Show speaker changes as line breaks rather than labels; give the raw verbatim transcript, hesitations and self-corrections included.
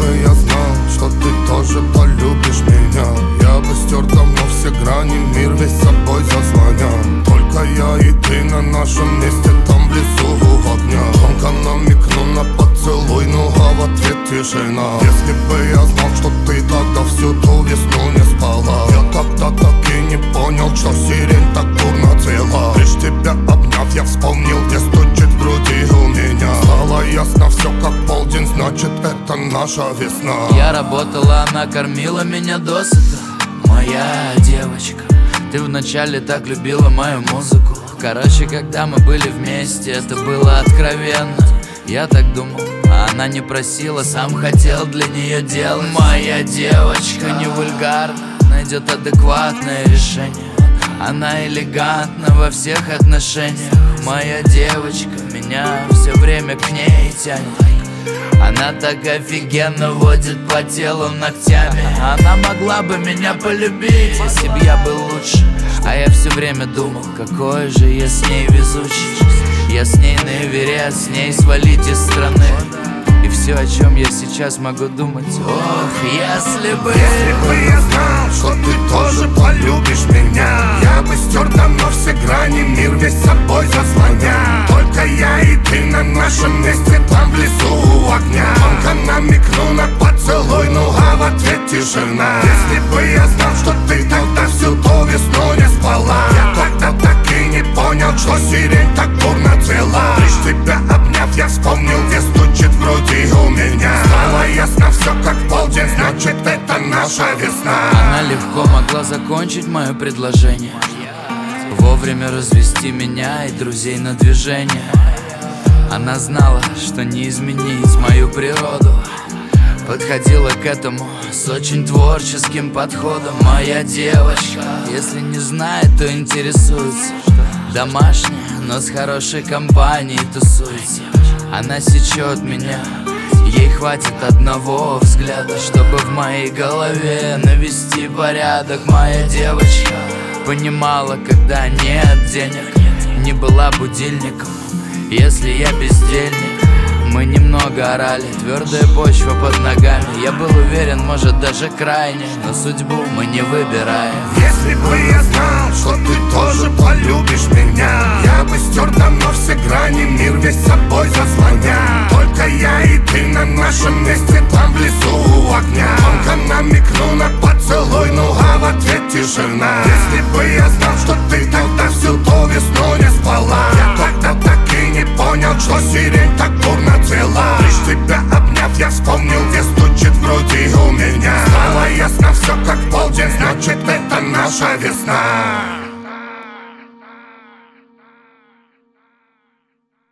бы я знал, что ты тоже полюбишь меня, я бы стер давно все грани, мир весь собой заслонял. Только я и ты на нашем месте, там внизу у огня. Тонко намекну на поцелуй, ну а в ответ тишина. Если бы я знал, что ты тогда всю ту весну не спала, я тогда так и не понял, что сирень так бурно цвела. Лишь тебя обняв, я вспомнил, где стучит в груди у меня. Стало ясно все как полдень, значит это наша весна.
Я работала, она кормила меня досыта. Моя девочка, ты вначале так любила мою музыку. Короче, когда мы были вместе, это было откровенно. Я так думал, а она не просила, сам хотел для нее делать. Моя девочка не вульгарна, найдет адекватное решение. Она элегантна во всех отношениях. Моя девочка, меня все время к ней тянет. Она так офигенно водит по телу ногтями. Она могла бы меня полюбить, если б я был лучше. А я все время думал, какой же я с ней везучий. Я с ней на Эверест, с ней свалить из страны. И все, о чем я сейчас могу думать. Ох, если бы
Если бы я знал, что ты тоже полюбишь меня, я бы стер давно все грани, мир весь собой заслонял. Только я и ты на нашем месте, там в лесу у огня. Тонко намекну на поцелуй, ну а в ответ тишина. Если бы я знал, что ты тогда всю ту весну не спала, я тогда так и не понял, что сирень так бурно цвела. Лишь тебя обняв, я вспомнил, где стучит в груди у меня. Стало ясно все как полдень, значит это наша весна.
Она легко могла закончить мое предложение, вовремя развести меня и друзей на движение. Она знала, что не изменить мою природу, подходила к этому с очень творческим подходом. Моя девочка, если не знает, то интересуется. Домашняя, но с хорошей компанией тусуется. Она сечет меня, ей хватит одного взгляда, чтобы в моей голове навести порядок. Моя девочка понимала, когда нет денег, не была будильником, если я бездельник. Мы немного орали, твердая почва под ногами. Я был уверен, может даже крайне, но судьбу мы не выбираем.
Если бы я знал, что ты тоже полюбишь меня, я бы стер давно все грани, мир весь собой заслонял. Только я и ты на нашем месте, там в лесу у огня. Тонко намекну на поцелуй, ну а в ответ тишина. Если бы я знал, что ты тогда всю ту весну не спала, я тогда так и не понял, что сирень так бурно цвела. Лишь тебя обняв, я вспомнил, где стучит в груди у меня. Стало ясно все как полдень, значит это наша весна.